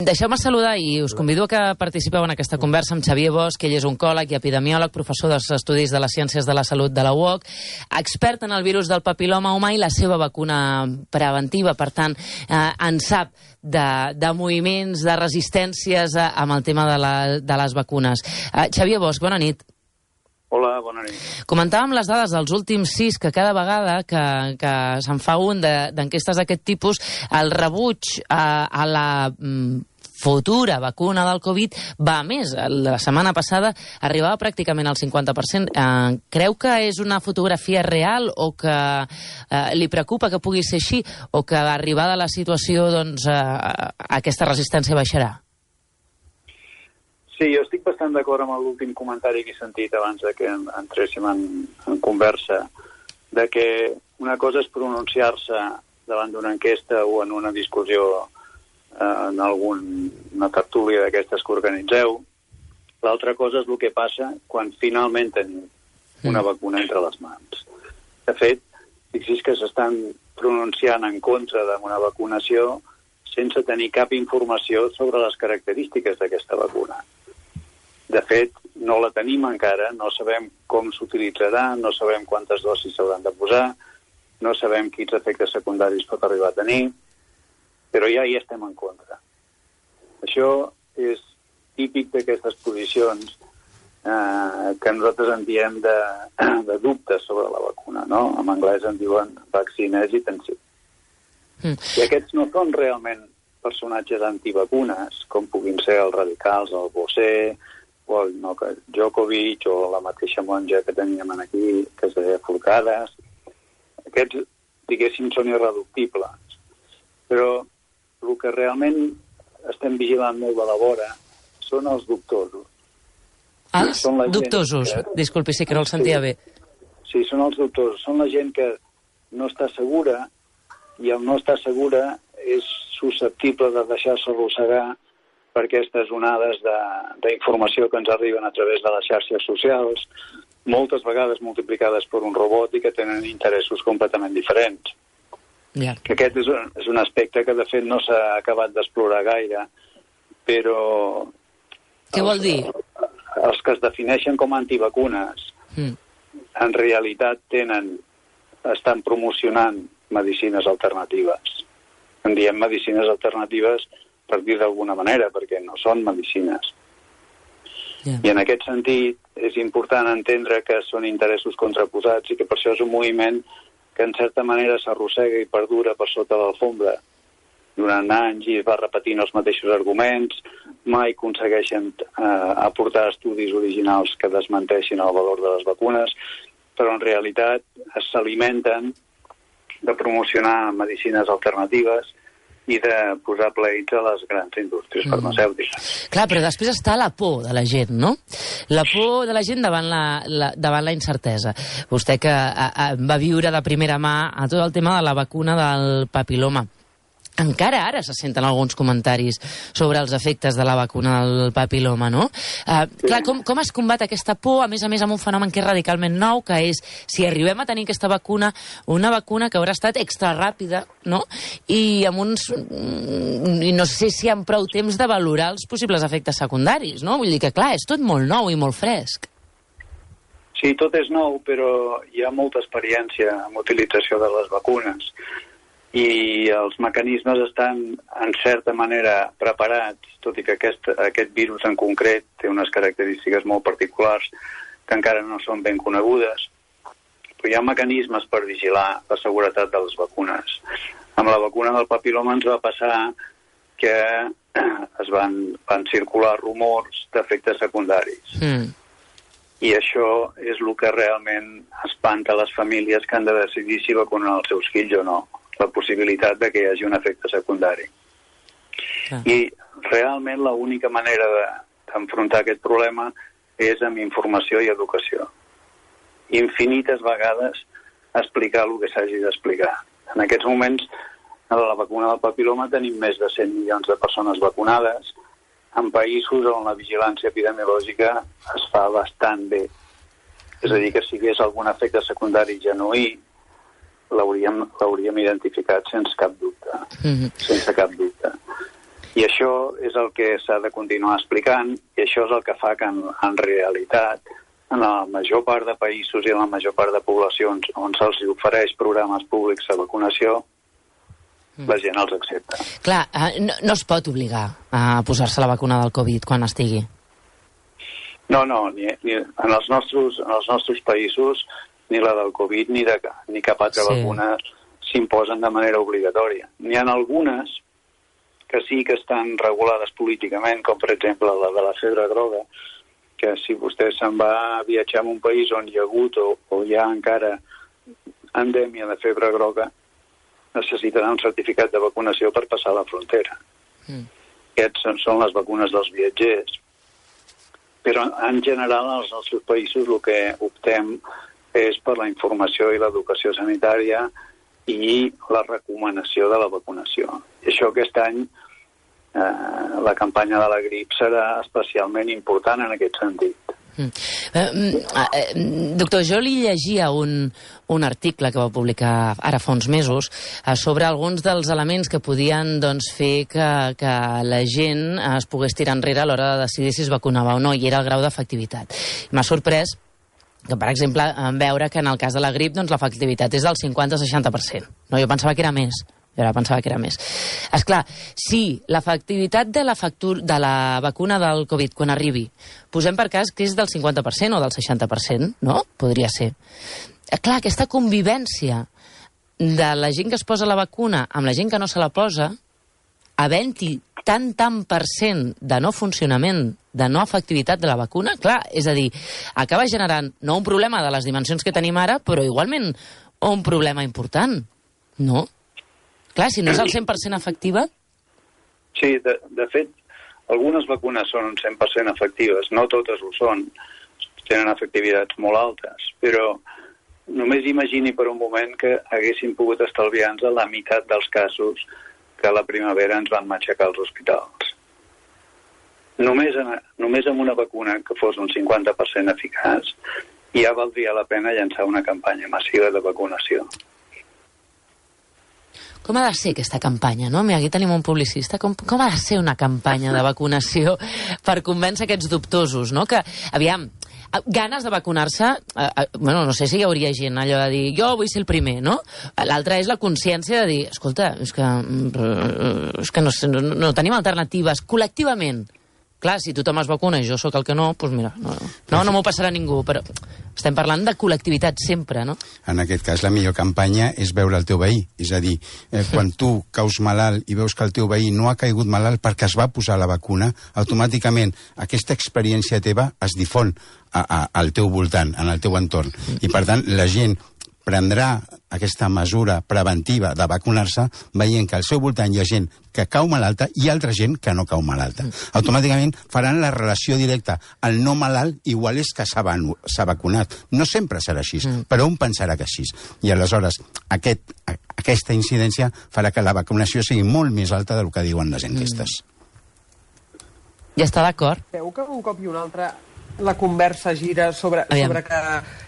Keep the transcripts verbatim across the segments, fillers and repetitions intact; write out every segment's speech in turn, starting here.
Deixeu-me saludar i us convido a que participeu en aquesta conversa amb Xavier Bosch, ell és oncòleg i epidemiòleg, professor dels Estudis de les Ciències de la Salut de la U O C, expert en el virus del papil·loma humà i la seva vacuna preventiva. Per tant, eh, en sap de, de moviments, de resistències eh, amb el tema de, la, de les vacunes. Eh, Xavier Bosch, bona nit. Hola, bona nit. Comentàvem les dades dels últims sis, que cada vegada que, que se'n fa un d'enquestes de, d'aquest tipus, el rebuig a, a la mm, futura vacuna del Covid va a més. La setmana passada arribava pràcticament al cinquanta per cent. Eh, creu que és una fotografia real o que eh, li preocupa que pugui ser així o que arribada la situació doncs, eh, aquesta resistència baixarà? Sí, jo estic bastant d'acord amb l'últim comentari que he sentit abans de que entréssim en, en conversa, de que una cosa és pronunciar-se davant d'una enquesta o en una discussió en alguna tertúlia d'aquestes que organitzeu. L'altra cosa és el que passa quan finalment tenim una vacuna entre les mans. De fet, fixi's que s'estan pronunciant en contra d'una vacunació sense tenir cap informació sobre les característiques d'aquesta vacuna. De fet, no la tenim encara, no sabem com s'utilitzarà, no sabem quantes dosis s'hauran de posar, no sabem quins efectes secundaris pot arribar a tenir, però ja hi estem en contra. Això és típic d'aquestes posicions eh, que nosaltres en diem de, de dubtes sobre la vacuna, no? En anglès en diuen vaccine hesitancy. Mm. I aquests no són realment personatges antivacunes, com puguin ser els radicals, el Bosé, o el Novak Djokovic, o la mateixa monja que teníem aquí, que es deia Forcades. Aquests, diguéssim, són irreductibles. Però el que realment estem vigilant molt de la vora són els dubtosos. Els dubtosos? Que... Disculpi, sí que no el sentia sí. bé. Sí, són els dubtosos. Són la gent que no està segura i el no estar segura és susceptible de deixar-se arrossegar per aquestes onades d'informació que ens arriben a través de les xarxes socials, moltes vegades multiplicades per un robot i que tenen interessos completament diferents. Yeah. Que aquest és un, és un aspecte que de fet no s'ha acabat d'explorar gaire, però... Què els, vol dir? Els que es defineixen com antivacunes mm. en realitat tenen, estan promocionant medicines alternatives. En diem medicines alternatives per dir d'alguna manera, perquè no són medicines. Yeah. I en aquest sentit és important entendre que són interessos contraposats i que per això és un moviment que en certa manera s'arrossega i perdura per sota de l'alfombra. Durant anys i es va repetint els mateixos arguments, mai aconsegueixen eh, aportar estudis originals que desmenteixin el valor de les vacunes, però en realitat s'alimenten de promocionar medicines alternatives i de posar pleits a les grans indústries mm. farmacèutiques. Clar, però després està la por de la gent, no? La por de la gent davant la, la, davant la incertesa. Vostè que a, a, va viure de primera mà a tot el tema de la vacuna del papil·loma. Encara ara se senten alguns comentaris sobre els efectes de la vacuna del papil·loma, no? Uh, sí. Clar, com, com es combat aquesta por, a més a més amb un fenomen que és radicalment nou, que és, si arribem a tenir aquesta vacuna, una vacuna que haurà estat extra ràpida, no? I amb uns... I no sé si amb prou temps de valorar els possibles efectes secundaris, no? Vull dir que, clar, és tot molt nou i molt fresc. Sí, tot és nou, però hi ha molta experiència en utilització de les vacunes. I els mecanismes estan, en certa manera, preparats, tot i que aquest, aquest virus en concret té unes característiques molt particulars que encara no són ben conegudes, però hi ha mecanismes per vigilar la seguretat de les vacunes. Amb la vacuna del papil·loma ens va passar que es van, van circular rumors d'efectes secundaris. Mm. I això és el que realment espanta les famílies que han de decidir si vacunen els seus fills o no. La possibilitat de que hi hagi un efecte secundari. Ah. I realment l'única manera d'enfrontar aquest problema és amb informació i educació. Infinites vegades explicar el que s'hagi d'explicar. En aquests moments, a la vacuna del papil·loma tenim més de cent milions de persones vacunades en països on la vigilància epidemiològica es fa bastant bé. És a dir, que si hi hagués algun efecte secundari genuí, l'hauríem l'hauríem identificat sense cap dubte. Mm-hmm. Sense cap dubte. I això és el que s'ha de continuar explicant, i això és el que fa que en, en realitat en la major part de països i en la major part de poblacions on se'ls ofereix programes públics de vacunació, mm. la gent els accepta. Clar, no, no es pot obligar a posar-se la vacuna del Covid quan estigui. No, no, ni, ni en, els nostres, en els nostres països ni la del Covid ni, de, ni cap altra sí. vacuna s'imposen de manera obligatòria. N'hi ha algunes que sí que estan regulades políticament, com per exemple la de la febre groga, que si vostè se'n va a viatjar en un país on hi ha hagut o, o hi ha encara endèmia de febre groga, necessitarà un certificat de vacunació per passar la frontera. Mm. Aquests són, són les vacunes dels viatgers. Però en general als nostres països el que optem és per la informació i l'educació sanitària i la recomanació de la vacunació. I això aquest any Eh, la campanya de la grip serà especialment important en aquest sentit. Mm. Eh, eh, doctor, jo li llegia un, un article que va publicar ara fa uns mesos eh, sobre alguns dels elements que podien doncs, fer que, que la gent es pogués tirar enrere a l'hora de decidir si es vacunava o no, i era el grau d'efectivitat. M'ha sorprès que, per exemple, veure que en el cas de la grip doncs, l'efectivitat és del cinquanta a seixanta per cent. No, jo pensava que era més. Jo ara pensava que era més. Esclar, si l'efectivitat de la, factura, de la vacuna del Covid, quan arribi, posem per cas que és del cinquanta per cent o del seixanta per cent, no? Podria ser. Clar, aquesta convivència de la gent que es posa la vacuna amb la gent que no se la posa, havent-hi tant, tant per cent de no funcionament, de no efectivitat de la vacuna, clar, és a dir, acaba generant no un problema de les dimensions que tenim ara, però igualment un problema important, no? Clar, si no és el cent per cent efectiva... Sí, de, de fet, algunes vacunes són un cent per cent efectives, no totes ho són, tenen efectivitats molt altes, però només imagini per un moment que haguéssim pogut estalviar-nos la meitat dels casos que a la primavera ens van matxacar als hospitals. Només, en, només amb una vacuna que fos un cinquanta per cent eficaç, ja valdria la pena llançar una campanya massiva de vacunació. Com ha de ser aquesta campanya, no? Aquí tenim un publicista. Com, com ha de ser una campanya de vacunació per convèncer aquests dubtosos, no? Que, aviam, ganes de vacunar-se, eh, eh, bueno, no sé si hi hauria gent allò de dir, jo vull ser el primer, no? L'altre és la consciència de dir, escolta, és que, és que no, no, no tenim alternatives col·lectivament. Clar, si tothom es vacuna i jo sóc el que no, doncs mira, no, no, no m'ho passarà ningú, però estem parlant de col·lectivitat sempre, no? En aquest cas, la millor campanya és veure el teu veí. És a dir, eh, quan tu caus malalt i veus que el teu veí no ha caigut malalt perquè es va posar la vacuna, automàticament aquesta experiència teva es difon a, a, al teu voltant, en el teu entorn. I, per tant, la gent prendrà aquesta mesura preventiva de vacunar-se veient que al seu voltant hi ha gent que cau malalta i altra gent que no cau malalta. Mm. Automàticament faran la relació directa. El no malalt igual és que s'ha vacunat. No sempre serà així, mm. però un pensarà que així. I aleshores aquest, aquesta incidència farà que la vacunació sigui molt més alta del que diuen les enquestes. Mm. Ja està d'acord? Veu que un cop i un altre la conversa gira sobre, sobre que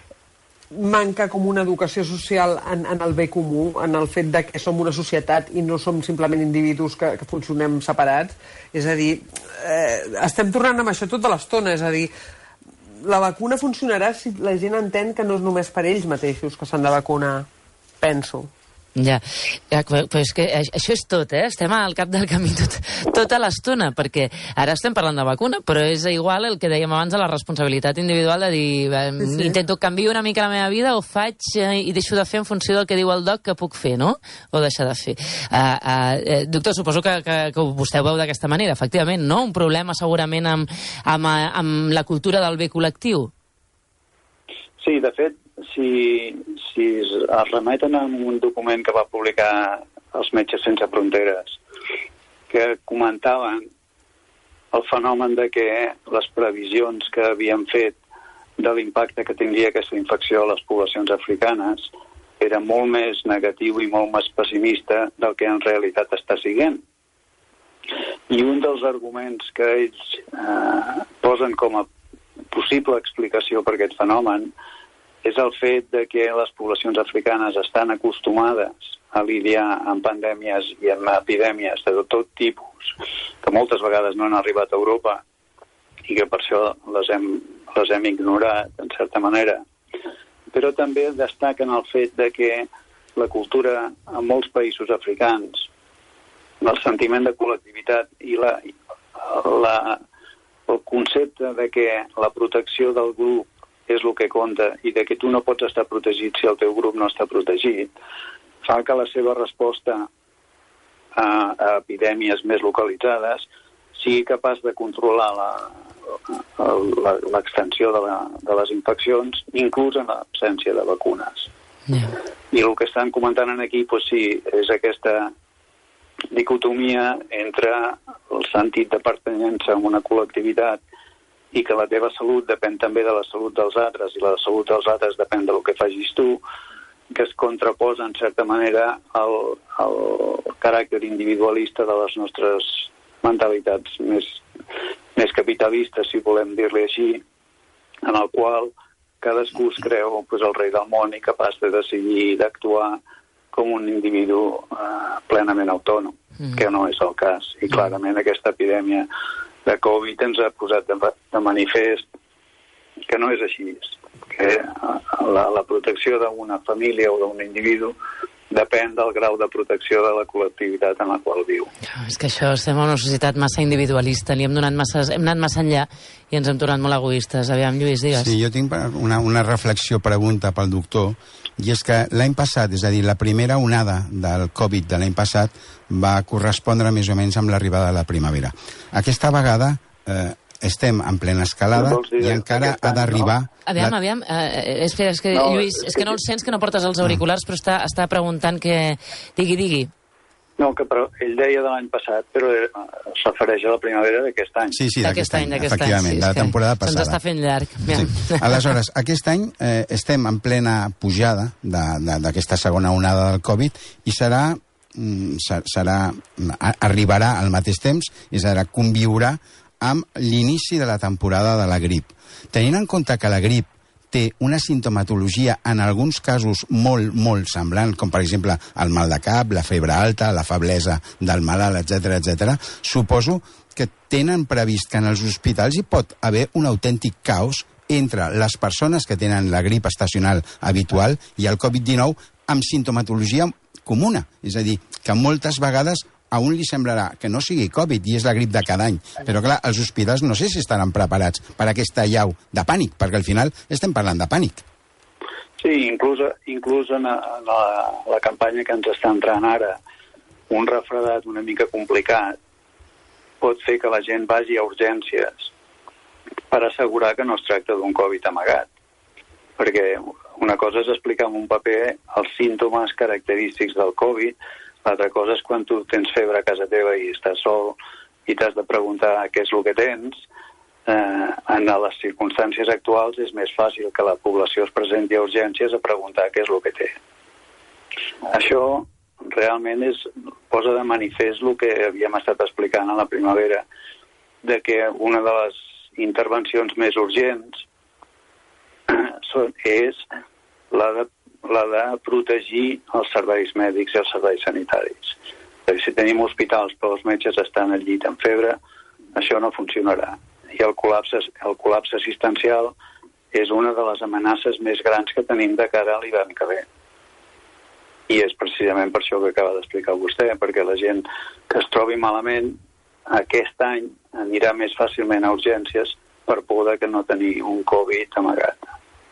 manca com una educació social en, en el bé comú, en el fet de que som una societat i no som simplement individus que, que funcionem separats. És a dir, eh, estem tornant amb això tota l'estona, és a dir, la vacuna funcionarà si la gent entén que no és només per ells mateixos que s'han de vacunar, penso. Ja, ja però és que això és tot, eh? Estem al cap del camí tot, tota l'estona, perquè ara estem parlant de vacuna, però és igual el que dèiem abans de la responsabilitat individual de dir, eh, sí, sí. intento canviar una mica la meva vida, ho faig eh, i deixo de fer en funció del que diu el doc que puc fer, no? O deixar de fer. Uh, uh, doctor, suposo que, que, que vostè ho veu d'aquesta manera, efectivament, no? Un problema segurament amb, amb, amb la cultura del bé col·lectiu. Sí, de fet, si, si es remeten a un document que va publicar els Metges Sense Fronteres, que comentaven el fenomen de que les previsions que havien fet de l'impacte que tindria aquesta infecció a les poblacions africanes era molt més negatiu i molt més pessimista del que en realitat està siguent. I un dels arguments que ells eh, posen com a possible explicació per aquest fenomen és el fet de que les poblacions africanes estan acostumades a lidiar amb pandèmies i amb epidèmies de tot tipus, que moltes vegades no han arribat a Europa i que per això les hem, les hem ignorat, en certa manera. Però també destaquen el fet de que la cultura en molts països africans, el sentiment de col·lectivitat i la, la, el concepte de que la protecció del grup és el que compta i de que tu no pots estar protegit si el teu grup no està protegit, fa que la seva resposta a, a epidèmies més localitzades sigui capaç de controlar la, la, l'extensió de, la, de les infeccions, inclús en l'absència de vacunes. Yeah. I el que estan comentant aquí, doncs sí, és aquesta dicotomia entre el sentit de pertanyença a una col·lectivitat i que la teva salut depèn també de la salut dels altres i la salut dels altres depèn del que facis tu, que es contraposa en certa manera al, al caràcter individualista de les nostres mentalitats més, més capitalistes, si volem dir-li així, en el qual cadascú es creu pues, el rei del món i capaç de decidir i d'actuar com un individu eh, plenament autònom, mm. que no és el cas. I clarament aquesta epidèmia de Covid ens ha posat de, de manifest que no és així, que la, la protecció d'una família o d'un individu depèn del grau de protecció de la col·lectivitat en la qual viu. És que això estem en una societat massa individualista, li hem, donat massa, hem anat massa enllà i ens hem tornat molt egoistes. Aviam, Lluís, digues. Sí, jo tinc una, una reflexió, pregunta pel doctor, i és que l'any passat, és a dir, la primera onada del Covid de l'any passat va correspondre més o menys amb l'arribada de la primavera. Aquesta vegada eh, estem en plena escalada no i encara ha d'arribar... No? Aviam, la... aviam, eh, espera, és que, no, Lluís, és que, que no el sents, que no portes els auriculars, però està, està preguntant que... Digui, digui. No, que però ell deia de l'any passat, però es refereix a la primavera d'aquest any. Sí, sí, d'aquest any, any efectivament, any, sí, de la temporada passada. Se'ns està fent llarg. Sí. Aleshores, aquest any eh, estem en plena pujada d'aquesta segona onada del Covid i serà, serà, arribarà al mateix temps i serà conviurà amb l'inici de la temporada de la grip. Tenint en compte que la grip té una sintomatologia en alguns casos molt, molt semblant, com per exemple el mal de cap, la febre alta, la feblesa del malalt, etcètera, etcètera, suposo que tenen previst que en els hospitals hi pot haver un autèntic caos entre les persones que tenen la grip estacional habitual i el Covid dinou amb sintomatologia comuna. És a dir, que moltes vegades a un li semblarà que no sigui Covid i és la grip de cada any. Però, clar, els hospitals no sé si estaran preparats per aquesta allau de pànic, perquè al final estem parlant de pànic. Sí, inclús, inclús en, en la, la campanya que ens està entrant ara, un refredat una mica complicat pot fer que la gent vagi a urgències per assegurar que no es tracta d'un Covid amagat. Perquè una cosa és explicar en un paper els símptomes característics del Covid, l'altra cosa és quan tu tens febre a casa teva i estàs sol i t'has de preguntar què és el que tens. Eh, en les circumstàncies actuals és més fàcil que la població es presenti a urgències a preguntar què és el que té. Això realment és, posa de manifest el que havíem estat explicant a la primavera, de que una de les intervencions més urgents és la de la de protegir els serveis mèdics i els serveis sanitaris. Perquè si tenim hospitals però els metges estan al llit amb febre, això no funcionarà. I el col·lapse, el col·lapse assistencial és una de les amenaces més grans que tenim de cara a l'hivern que ve. I és precisament per això que acaba d'explicar vostè, perquè la gent que es trobi malament aquest any anirà més fàcilment a urgències per por de que no tenir un Covid amagat.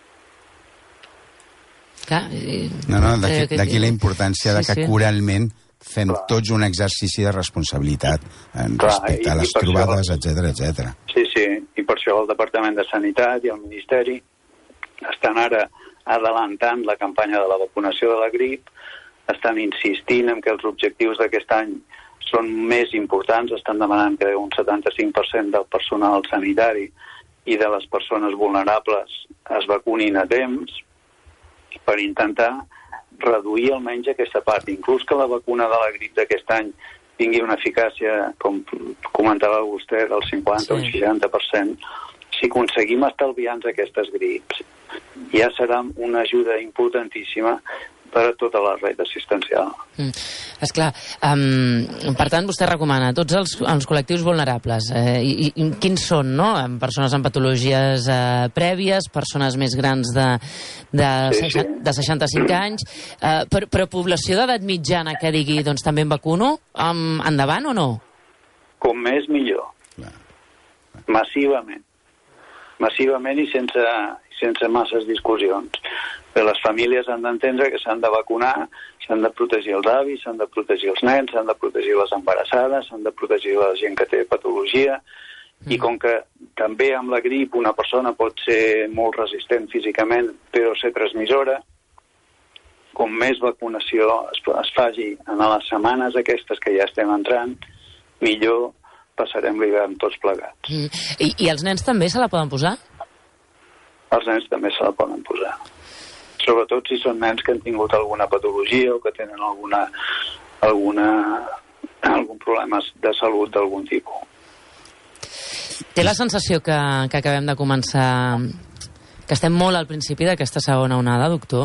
Clar, i... No, no, d'aquí la importància sí, de que sí. coralment fem Clar. tots un exercici de responsabilitat en Clar, respecte a les trobades, etcètera, etcètera. Sí, sí, i per això el Departament de Sanitat i el Ministeri estan ara adelantant la campanya de la vacunació de la grip, estan insistint en que els objectius d'aquest any són més importants, estan demanant que un setanta-cinc per cent del personal sanitari i de les persones vulnerables es vacunin a temps, per intentar reduir almenys aquesta part. Inclús que la vacuna de la grip d'aquest any tingui una eficàcia, com comentava vostè, del cinquanta sí. o seixanta per cent, si aconseguim estalviar-nos aquestes grips, ja serà una ajuda importantíssima per a tota la red assistencial. Mm. Esclar, um, per tant, vostè recomana a tots els, els col·lectius vulnerables. Eh, i, i quins són, no? Persones amb patologies eh, prèvies, persones més grans de, de, Sí, sí. de seixanta-cinc anys, eh, però, però població d'edat mitjana que digui, doncs també em vacuno, um, endavant o no? Com més, millor. Clar. Massivament. Massivament i sense, sense masses discussions. Però les famílies han d'entendre que s'han de vacunar, s'han de protegir els avis, s'han de protegir els nens, s'han de protegir les embarassades, s'han de protegir la gent que té patologia, mm. i com que també amb la grip una persona pot ser molt resistent físicament, però ser transmissora, com més vacunació es, es faci en les setmanes aquestes que ja estem entrant, millor passarem l'hivern tots plegats. Mm. I, I els nens també se la poden posar? Els nens també se la poden posar. Sobretot si són nens que han tingut alguna patologia o que tenen alguna, alguna, algun problema de salut d'algun tipus. Té la sensació que, que acabem de començar, que estem molt al principi d'aquesta segona onada, doctor?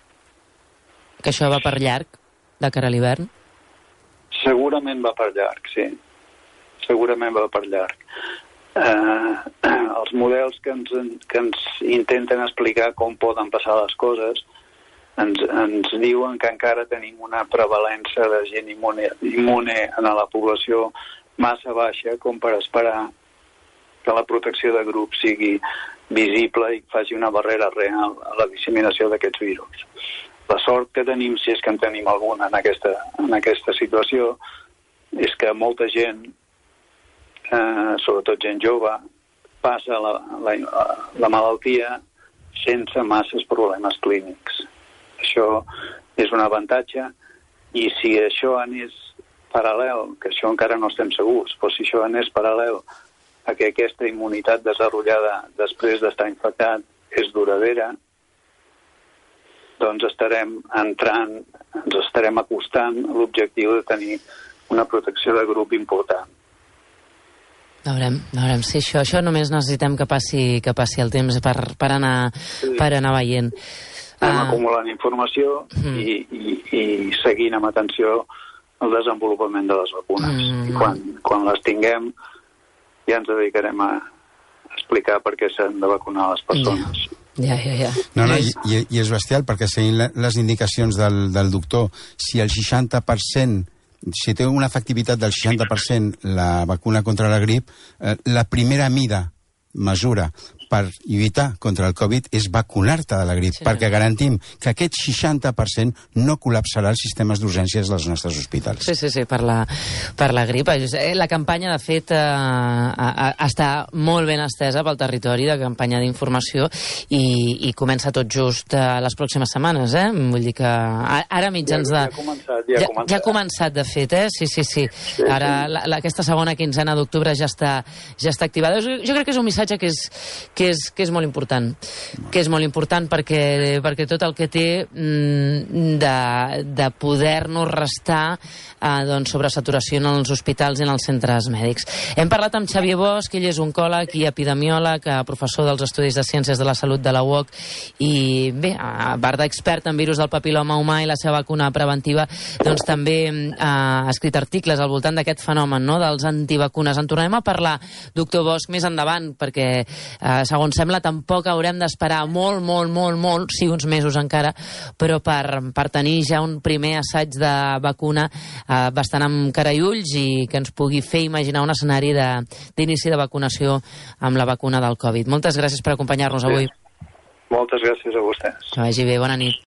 Que això va per llarg, de cara a l'hivern? Segurament va per llarg, sí. Segurament va per llarg. Eh, els models que ens, que ens intenten explicar com poden passar les coses ens, ens diuen que encara tenim una prevalença de gent immune, immune en la població massa baixa com per esperar que la protecció de grups sigui visible i faci una barrera real a la disseminació d'aquests virus. La sort que tenim, si és que en tenim alguna en aquesta, en aquesta situació, és que molta gent, Uh, sobretot gent jove, passa la, la, la malaltia sense masses problemes clínics. Això és un avantatge, i si això anés paral·lel, que això encara no estem segurs, però si això anés paral·lel a que aquesta immunitat desenvolupada després d'estar infectat és duradera, doncs estarem entrant, ens estarem acostant a l'objectiu de tenir una protecció de grup important. Veurem, veurem. Sí, això, això només necessitem que passi, que passi el temps per, per, anar, sí. per anar veient. Anem uh... acumulant informació mm. i, i, i seguint amb atenció el desenvolupament de les vacunes. Mm. I quan, quan les tinguem ja ens dedicarem a explicar per què s'han de vacunar les persones. Ja, ja, ja. No, no, i, i és bestial, perquè seguint les indicacions del, del doctor, si el seixanta per cent si té una efectivitat del seixanta per cent la vacuna contra la grip, eh, la primera mida, mesura per lluitar contra el Covid és vacunar-te de la grip, sí. perquè garantim que aquest seixanta per cent no col·lapsarà els sistemes d'urgències dels nostres hospitals. Sí, sí, sí, per la, per la grip. La campanya, de fet, eh, eh, està molt ben estesa pel territori, de campanya d'informació, i, i comença tot just eh, les pròximes setmanes, eh? Vull dir que ara mitjans de... Ja, ja ha començat, ja, ja, ja ha començat, de fet, eh? Sí, sí, sí. sí ara sí. La, la, aquesta segona quinzena d'octubre ja està, ja està activada. Jo, jo crec que és un missatge que és que és, que és molt important, que és molt important perquè, perquè tot el que té de, de poder-nos restar eh, doncs, sobre saturació en els hospitals i en els centres mèdics. Hem parlat amb Xavier Bosch, ell és oncòleg i epidemiòleg, professor dels Estudis de Ciències de la Salut de la U O C, i bé, a part d'expert en virus del papil·loma humà i la seva vacuna preventiva, doncs també eh, ha escrit articles al voltant d'aquest fenomen, no?, dels antivacunes. En tornarem a parlar, doctor Bosch, més endavant, perquè eh, segons sembla tampoc haurem d'esperar molt, molt, molt, molt, sí, uns mesos encara, però per, per tenir ja un primer assaig de vacuna eh, bastant amb cara i ulls i que ens pugui fer imaginar un escenari d'inici de, de vacunació amb la vacuna del Covid. Moltes gràcies per acompanyar-nos avui. Moltes gràcies a vostès. Que vagi bé, bona nit.